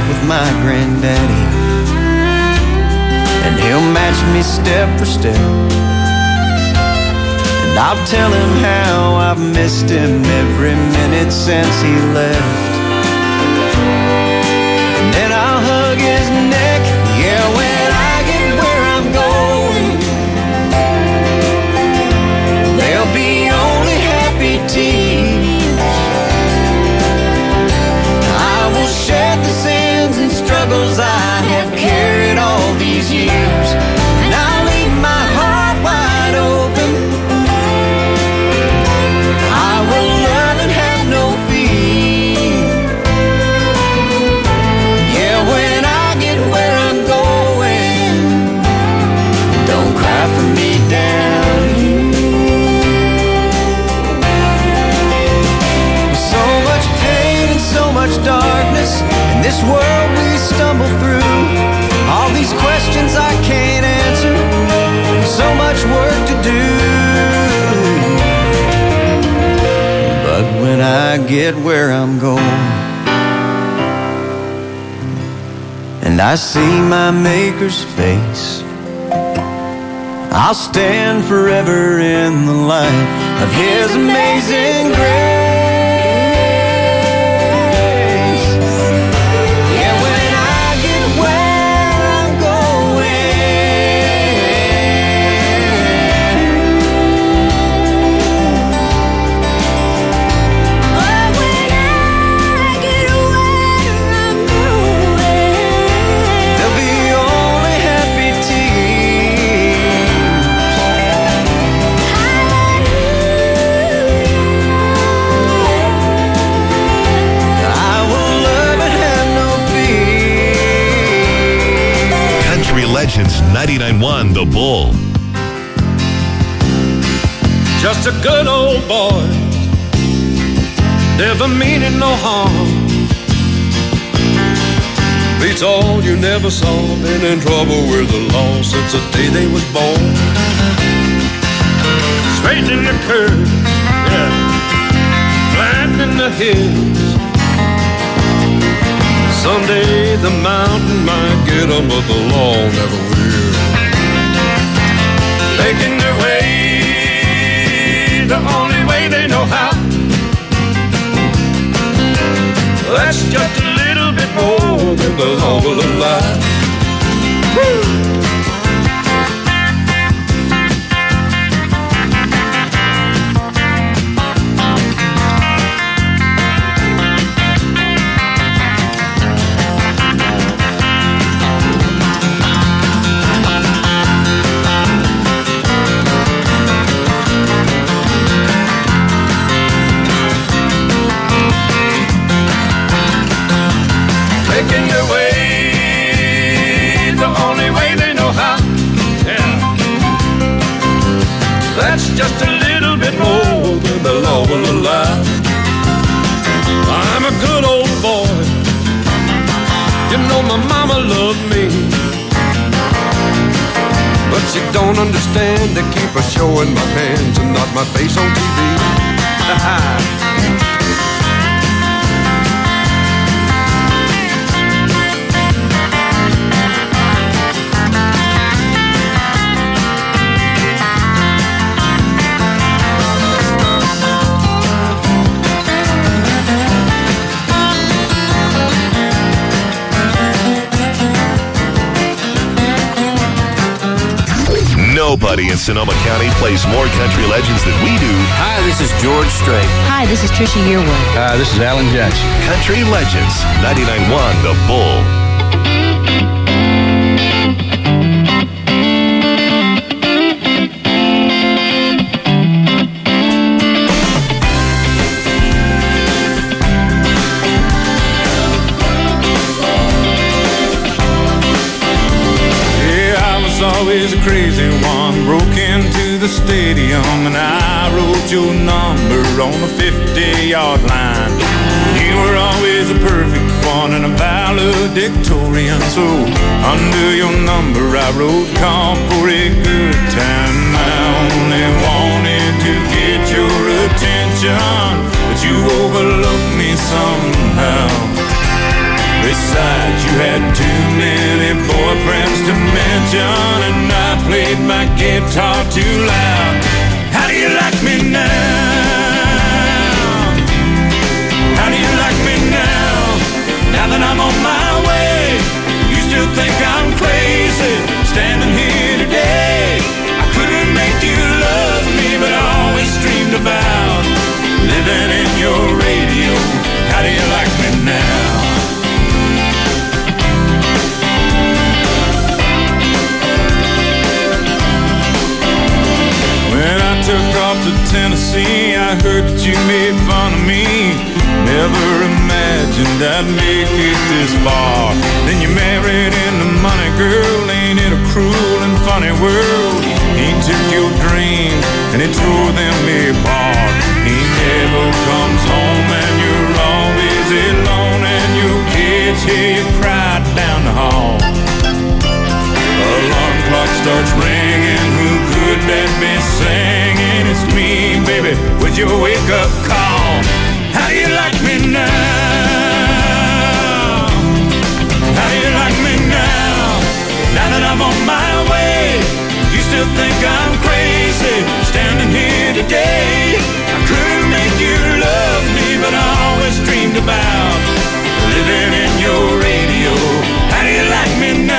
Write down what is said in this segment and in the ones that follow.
with my granddaddy, and he'll match me step for step. And I'll tell him how I've missed him every minute since he left. And then I'll hug his neck, yeah, when I get where I'm going. There'll be only happy tears. I will shed the sins and struggles I have carried all these years, and I'll leave my heart wide open. I will love and have no fear. Yeah, when I get where I'm going, don't cry for me down here. So much pain and so much darkness in this world we stumble through. All these questions I can't answer, so much work to do. But when I get where I'm going, and I see my Maker's face, I'll stand forever in the light of His amazing grace. Legends 99.1 The Bull. Just a good old boy, never meaning no harm. Beats all you never saw, been in trouble with the law since the day they was born. Straightening the curve, yeah, flattening the hills. Someday the mountain might get 'em, but the law never will. Making their way the only way they know how. That's just a little bit more than the law will allow. Woo! Making their way the only way they know how. Yeah, that's just a little bit more than the law will allow. I'm a good old boy, you know my mama loved me, but she don't understand to keep her showing my hands and not my face on TV. Nobody in Sonoma County plays more country legends than we do. Hi, this is George Strait. Hi, this is Trisha Yearwood. Hi, this is Alan Jackson. Country Legends 99.1 The Bull. Always a crazy one, broke into the stadium and I wrote your number on the 50-yard line. You were always a perfect one and a valedictorian, so under your number I wrote call for a good time. I only wanted to get your attention, but you overlooked me somehow. Besides, you had too many boyfriends to mention, and I played my guitar too loud. How do you like me now? How do you like me now? Now that I'm on my way, you still think I'm crazy, standing here today. I couldn't make you love me, but I always dreamed about living in your radio. How do you like me now? When I took off to Tennessee, I heard that you made fun of me. Never imagined I'd make it this far. Then you married into money, girl. Ain't it a cruel and funny world? He took your dreams and he tore them apart. He never comes home and you're always alone, and your kids hear you cry down the hall. Alarm clock starts ringing. Who could that be singing? It's me, baby, with your wake-up call. How do you like me now? How do you like me now? Now that I'm on my way, you still think I'm crazy, standing here today. I couldn't make you love me, but I always dreamed about living in your radio. How do you like me now?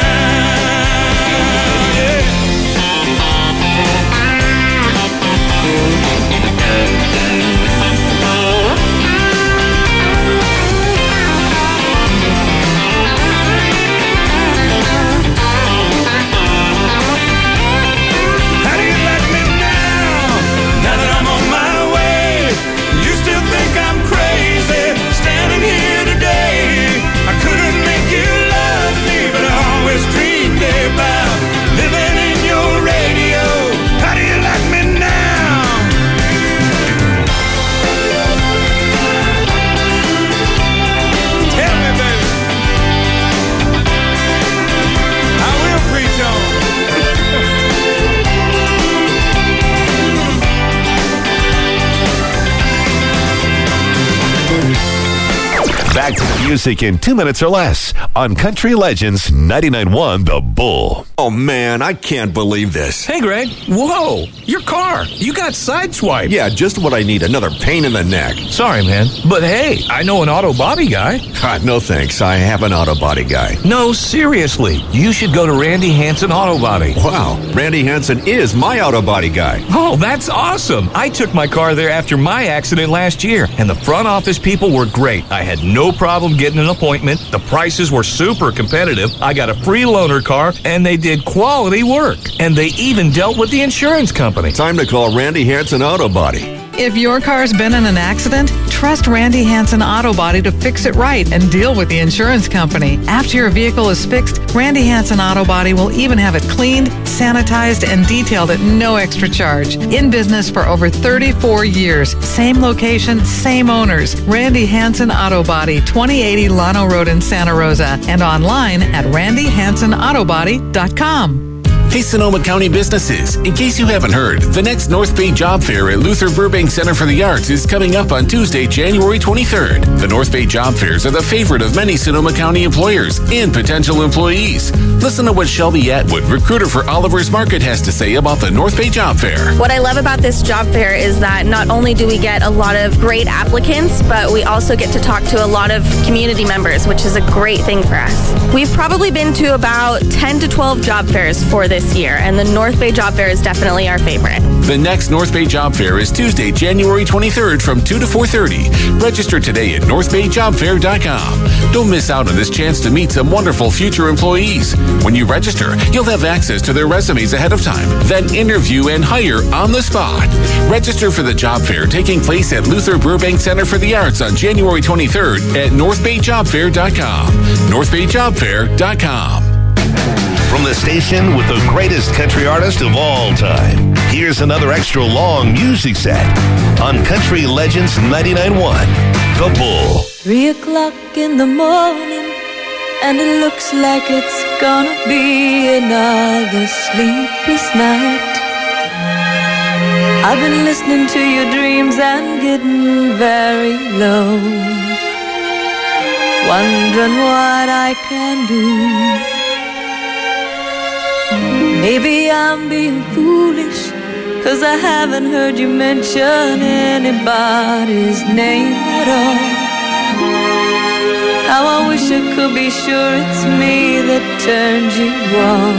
Back to the music in 2 minutes or less on Country Legends 99.1 The Bull. Oh, man, I can't believe this. Hey, Greg. Whoa, your car. You got sideswiped. Yeah, just what I need. Another pain in the neck. Sorry, man. But hey, I know an auto body guy. No thanks. I have an auto body guy. No, seriously. You should go to Randy Hansen Auto Body. Wow, Randy Hansen is my auto body guy. Oh, that's awesome. I took my car there after my accident last year, and the front office people were great. I had no problem getting an appointment. The prices were super competitive. I got a free loaner car, and they did quality work. And they even dealt with the insurance company. Time to call Randy Hansen Auto Body. If your car's been in an accident, trust Randy Hansen Auto Body to fix it right and deal with the insurance company. After your vehicle is fixed, Randy Hansen Auto Body will even have it cleaned, sanitized, and detailed at no extra charge. In business for over 34 years. Same location, same owners. Randy Hansen Auto Body, 2080 Llano Road in Santa Rosa, and online at randyhansenoutobody.com. Hey, Sonoma County businesses. In case you haven't heard, the next North Bay Job Fair at Luther Burbank Center for the Arts is coming up on Tuesday, January 23rd. The North Bay Job Fairs are the favorite of many Sonoma County employers and potential employees. Listen to what Shelby Atwood, recruiter for Oliver's Market, has to say about the North Bay Job Fair. What I love about this job fair is that not only do we get a lot of great applicants, but we also get to talk to a lot of community members, which is a great thing for us. We've probably been to about 10 to 12 job fairs for this year, and the North Bay Job Fair is definitely our favorite. The next North Bay Job Fair is Tuesday, January 23rd from 2 to 4:30. Register today at northbayjobfair.com. Don't miss out on this chance to meet some wonderful future employees. When you register, you'll have access to their resumes ahead of time, then interview and hire on the spot. Register for the job fair taking place at Luther Burbank Center for the Arts on January 23rd at northbayjobfair.com. northbayjobfair.com. From the station with the greatest country artist of all time, here's another extra long music set on Country Legends 99.1 The Bull. 3 o'clock in the morning, and it looks like it's gonna be another sleepless night. I've been listening to your dreams and getting very low. wondering what I can do. Maybe I'm being foolish, 'cause I haven't heard you mention anybody's name at all. How I wish I could be sure it's me that turns you on.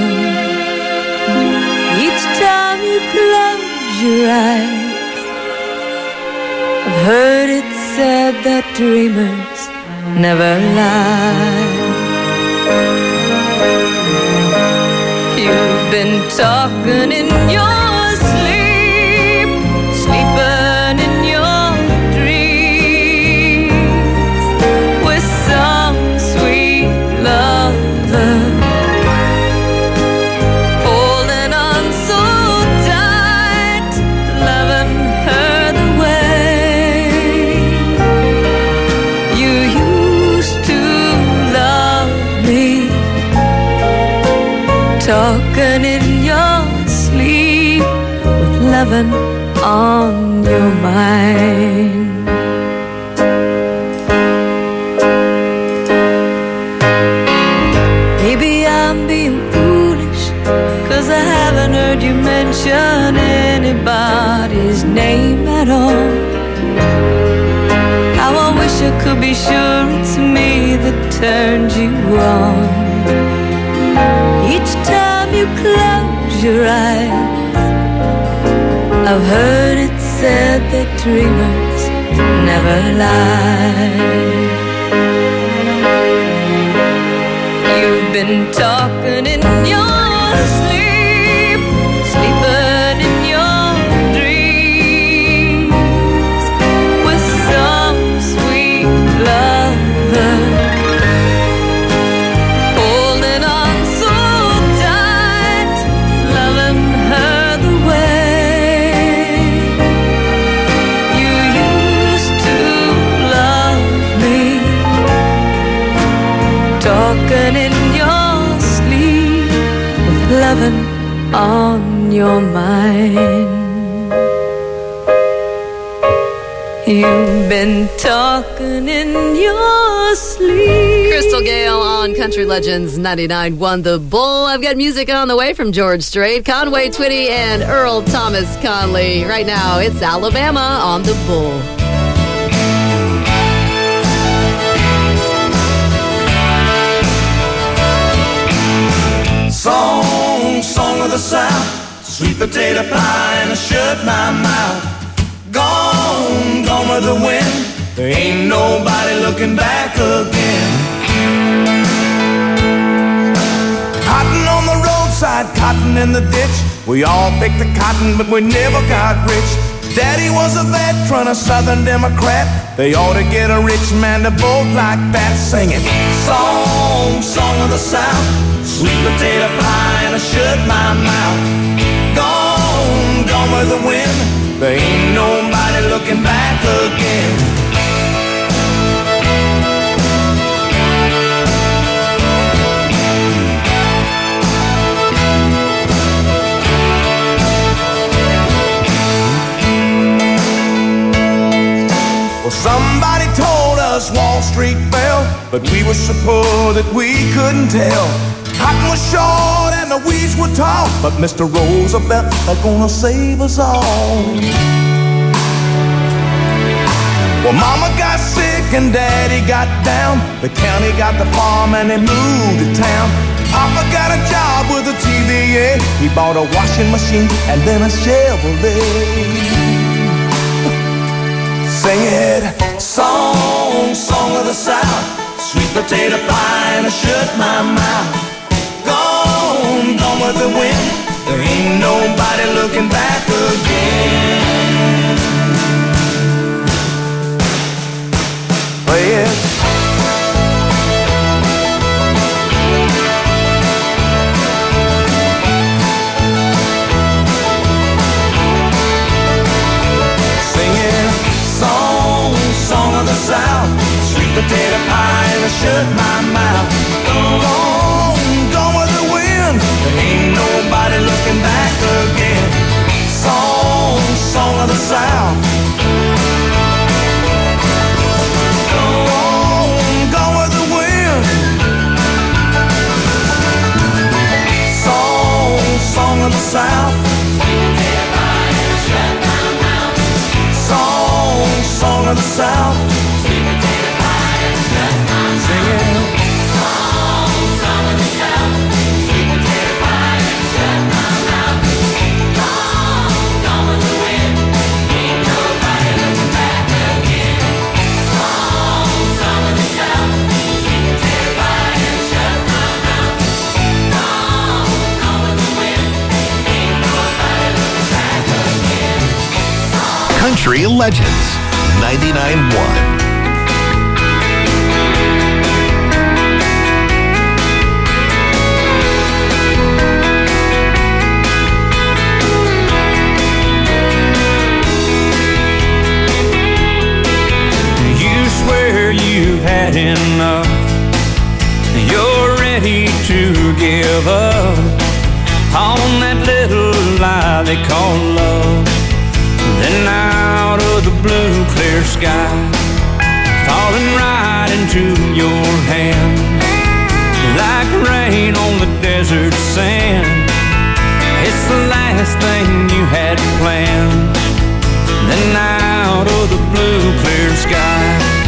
Each time you close your eyes, I've heard it said that dreamers never lie. You've been talking in your sleep, sleeping in your dreams with some sweet lover, holding on so tight, loving her the way you used to love me. Talking in your sleep with loving on your mind. Maybe I'm being foolish, 'cause I haven't heard you mention anybody's name at all. How I wish I could be sure it's me that turns you on. Each time you close your eyes, I've heard it said that dreamers never lie. You've been talking in your sleep, sleeping in your dreams with some sweet lover, holding on so tight, loving her the way you used to love me. Talking in your sleep with loving on your mind. You've been talking in your sleep. Crystal Gale on Country Legends 99.1 The Bull. I've got music on the way from George Strait, Conway Twitty, and Earl Thomas Conley. Right now, it's Alabama on The Bull. Song of the South, sweet potato pie and a shut my mouth. Gone with the wind, there ain't nobody looking back again. Cotton on the roadside, cotton in the ditch. We all picked the cotton, but we never got rich. Daddy was a veteran, a Southern Democrat. They ought to get a rich man to vote like that. Singing song of the South, sweet potato pie and I shut my mouth. Gone with the wind, there ain't nobody looking back again. Well, somebody told us Wall Street fell, but we were so poor that we couldn't tell. Cotton was short and the weeds were tall, but Mr. Roosevelt is gonna save us all. Well, Mama got sick and Daddy got down. The county got the farm and they moved to town. Papa got a job with a TVA. He bought a washing machine and then a Chevrolet. Sing it, song of the South, sweet potato pie and I shut my mouth. Gone with the wind, there ain't nobody looking back again. Play it. Singing song of the South, sweet potato pie and I shut my mouth. Gone with the wind, there ain't nobody looking back again. Song of the South. Gone with the South. Singing songs of the South. Sweet potato pie and shut my mouth. Gone with the wind. Ain't nobody looking back again. Songs of the South. Sweet potato pie and shut my mouth. Gone with the wind. Ain't nobody looking back again. Country Legends 99.1. You've had enough. You're ready to give up on that little lie they call love. Then out of the blue clear sky, falling right into your hand, like rain on the desert sand. It's the last thing you had planned. Then out of the blue clear sky,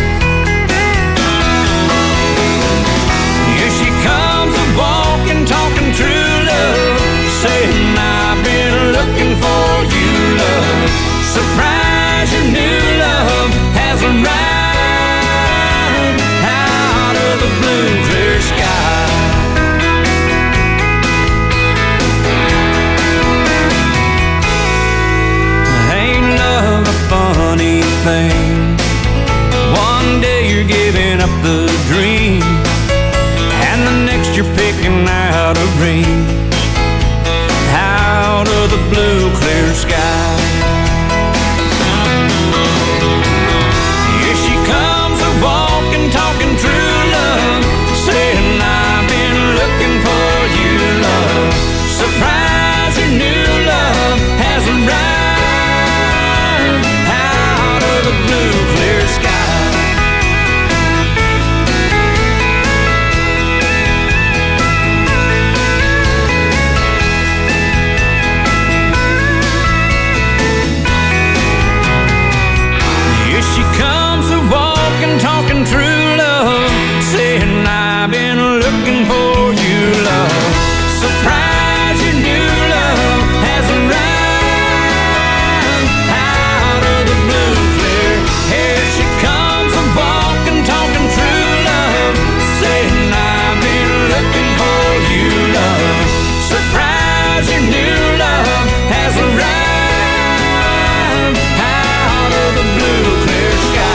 walking, talking true love, saying I've been looking for you, love. Surprise, your new love has arrived out of the blue clear sky. Ain't love a funny thing? One day you're giving up the dream, and the next you're picking out a ring out of the blue clear sky. Here she comes, a walking, talking true love, saying I've been looking for you, love. Surprise, your new love has arrived out of the blue clear sky. Talking true love, saying I've been looking for you, love. Surprise, your new love has arrived out of the blue clear. Here she comes, a walking, talking true love, saying I've been looking for you, love. Surprise, your new love has arrived out of the blue clear sky.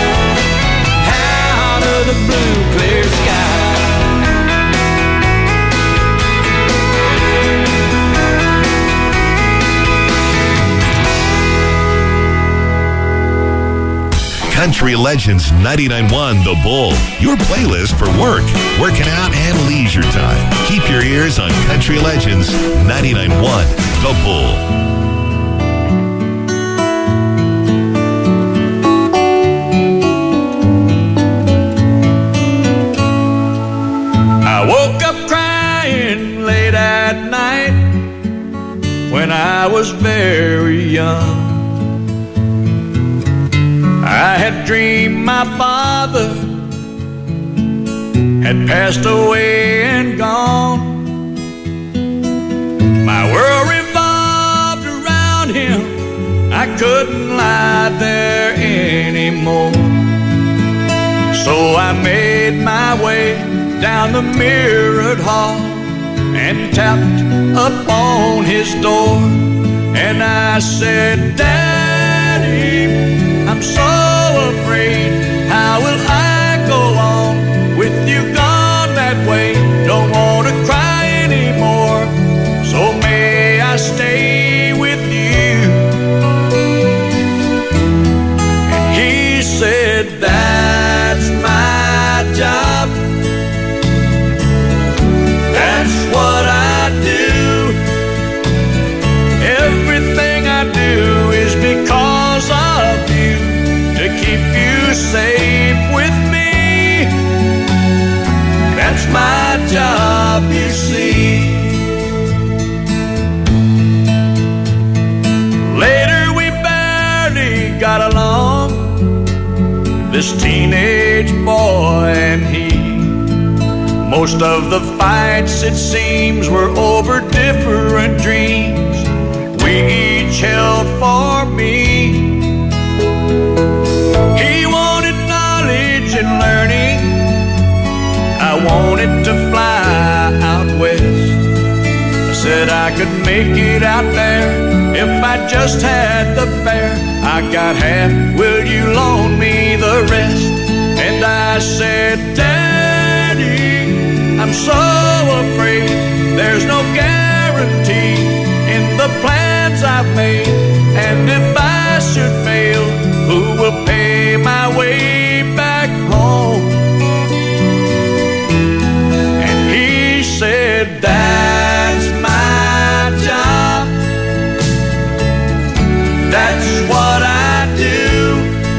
The blue clear sky. Country Legends 99.1 The Bull, your playlist for work, working out, and leisure time. Keep your ears on Country Legends 99.1 The Bull. When I was very young, I had dreamed my father had passed away and gone. My world revolved around him, I couldn't lie there anymore. So I made my way down the mirrored hall and tapped upon his door, and I said, Daddy, I'm so afraid, how will I go on with you gone that way? Don't want to cry anymore, so may I stay with you? And he said, that's my job, that's what I do. Everything I do is because of you, to keep you safe with me. That's my job, you see. Later we barely got along, this teenage boy and he. Most of the fights, it seems, were over different dreams we each held for me. He wanted knowledge and learning. I wanted to fly out west. I said I could make it out there if I just had the fare. I got half, will you loan me the rest? And I said, Daddy, I'm so afraid there's no guarantee in the plans I've made. And if I should fail, who will pay my way back home? And he said, that's my job. That's what I do.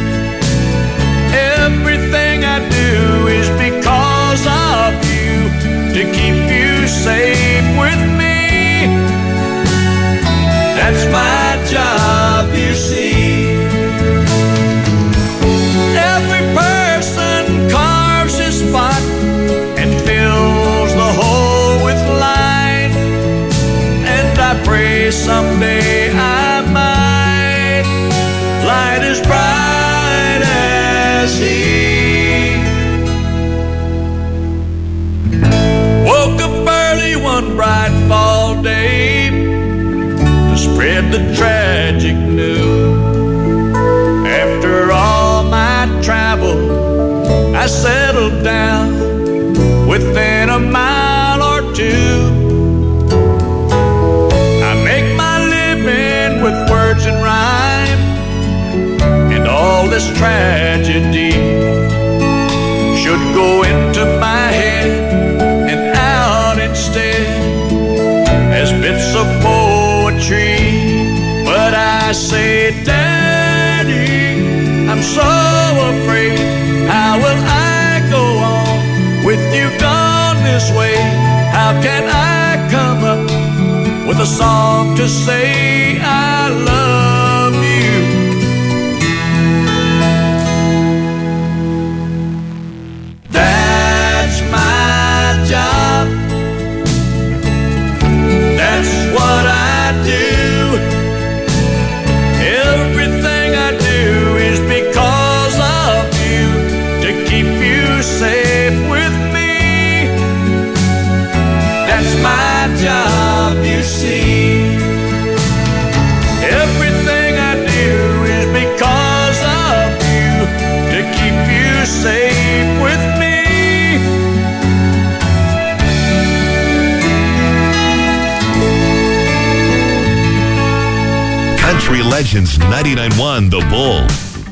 Everything I do is because of you, to keep you safe with me. That's my job, you see. Every person carves his spot and fills the hole with light. And I pray someday I might light as bright as he. Woke up early one bright fall day to spread the tragic news. After all my travel, I settled down within a mile or two. I make my living with words and rhyme, and all this tragedy should go into my head and out instead as bits of poetry. But I say, Daddy, I'm so afraid, how will I go on with you gone this way? How can I come up with a song to say I love you? That's my job. That's what I do. Everything I do is because of you, to keep you safe with me. That's my job, you see. Everything I do is because of you, to keep you safe with me. Country Legends 99.1 The Bull.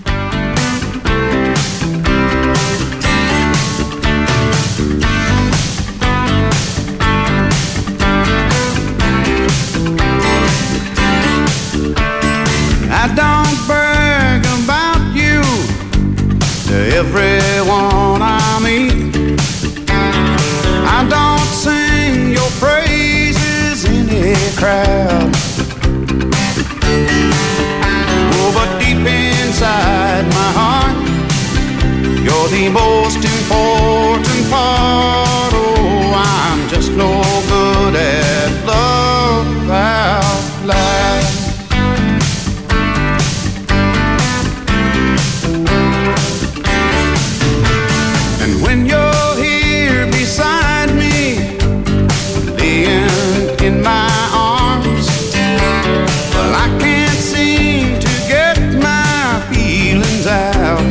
I don't brag about you to everyone I meet. I don't sing your praises in a crowd. Oh, but deep inside my heart, you're the most important part. Oh, I'm just no good at love out loud. And when you're here beside me, laying in my arms, well, I can't seem to get my feelings out.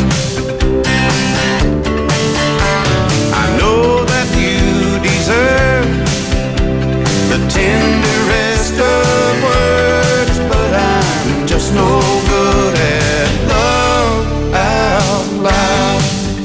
I know that you deserve the tenderest of words, but I'm just no good at love out loud.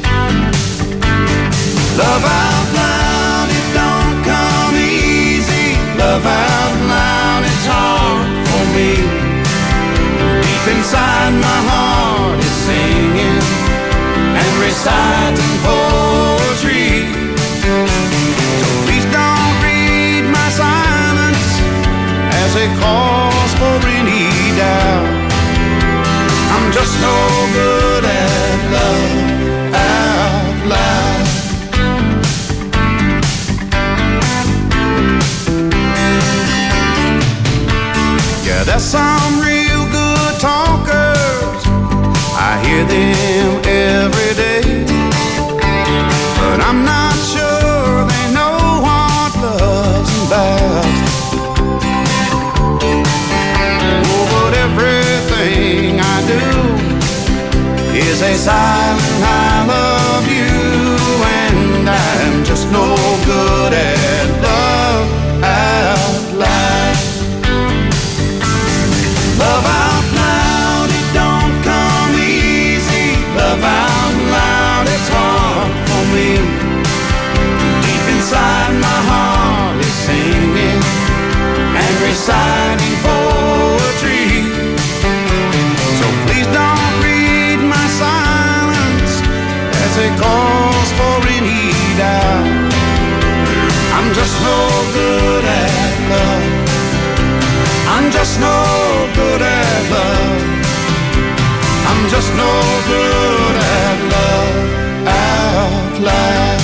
Love out loud, it don't come easy. Love out loud, it's hard for me. Deep inside my heart is singing and reciting poetry. So please don't read my silence as a cause for any doubt. I'm just no good at love only cause for any doubt. I'm just no good at love. I'm just no good at love. I'm just no good at love out loud.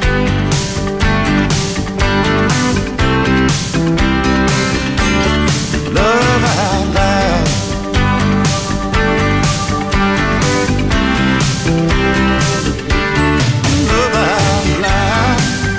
Love out loud. Love out loud.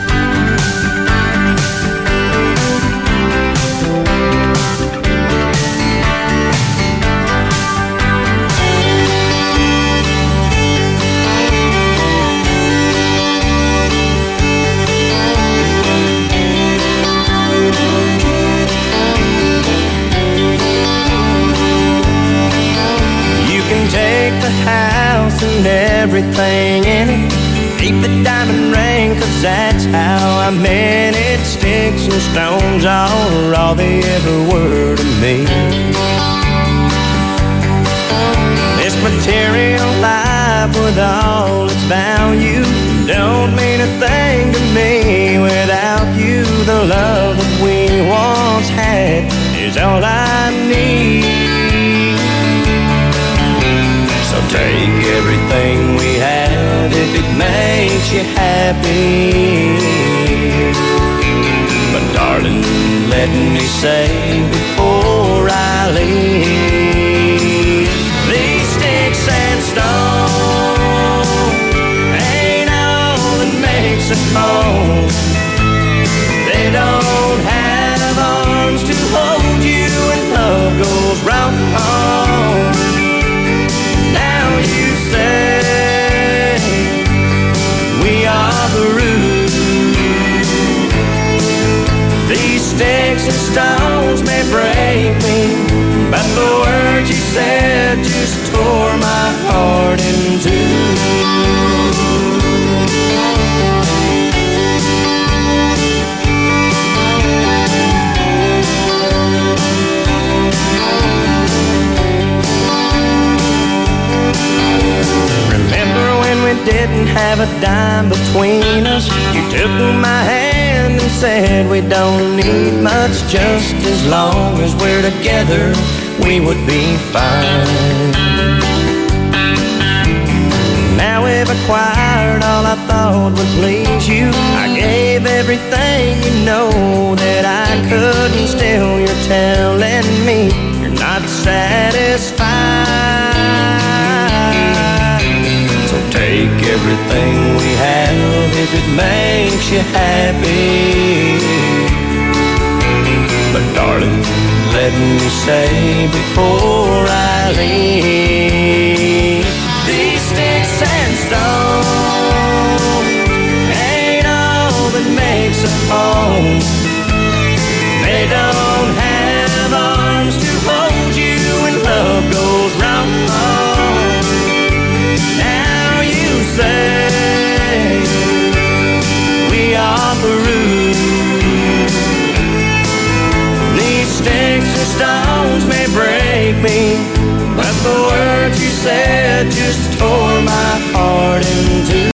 Take the house and everything in it. Keep the diamond ring, 'cause that's how I meant it. Sticks and stones are all they ever were to me. This material life with all its value don't mean a thing to me without you. The love that we once had is all I need. So take everything we have if it makes you happy. But darling, let me say before I leave, these sticks and stones ain't all that makes a home. They don't have arms to hold you when love goes wrong. You say we are the root. These sticks and stones may break me, but the words you said just tore my heart in two. Didn't have a dime between us. You took my hand and said we don't need much. Just as long as we're together, we would be fine. Now we've acquired all I thought would please you. I gave everything, you know that I could, and still you're telling me you're not satisfied. Take everything we have if it makes you happy. But darling, let me say before I leave, these sticks and stones ain't all that makes a home. They don't